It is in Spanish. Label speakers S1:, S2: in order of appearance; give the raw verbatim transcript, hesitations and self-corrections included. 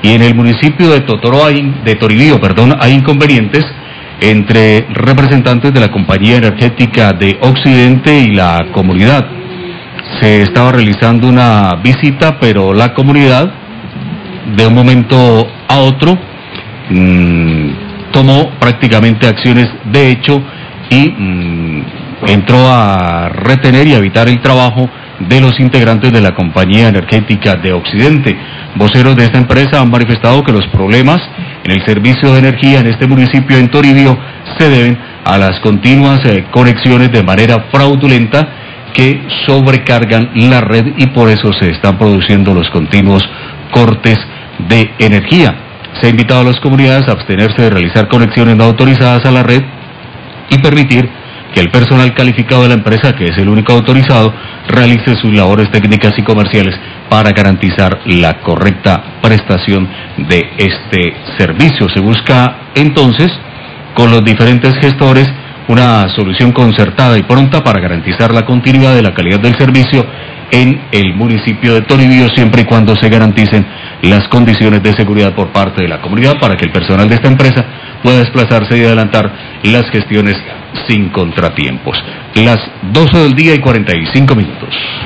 S1: y en el municipio de Totoro hay, de Toribío, perdón, hay inconvenientes entre representantes de la compañía energética de Occidente y la comunidad. Se estaba realizando una visita, pero la comunidad de un momento a otro mmm, tomó prácticamente acciones de hecho y mmm, entró a retener y a evitar el trabajo de los integrantes de la compañía energética de Occidente. Voceros de esta empresa han manifestado que los problemas en el servicio de energía en este municipio en Toribío se deben a las continuas eh, conexiones de manera fraudulenta que sobrecargan la red y por eso se están produciendo los continuos cortes de energía. Se ha invitado a las comunidades a abstenerse de realizar conexiones no autorizadas a la red y permitir que el personal calificado de la empresa, que es el único autorizado, realice sus labores técnicas y comerciales para garantizar la correcta prestación de este servicio. Se busca entonces, con los diferentes gestores, una solución concertada y pronta para garantizar la continuidad de la calidad del servicio en el municipio de Toribío, siempre y cuando se garanticen las condiciones de seguridad por parte de la comunidad para que el personal de esta empresa pueda desplazarse y adelantar las gestiones sin contratiempos. Las doce del día y cuarenta y cinco minutos.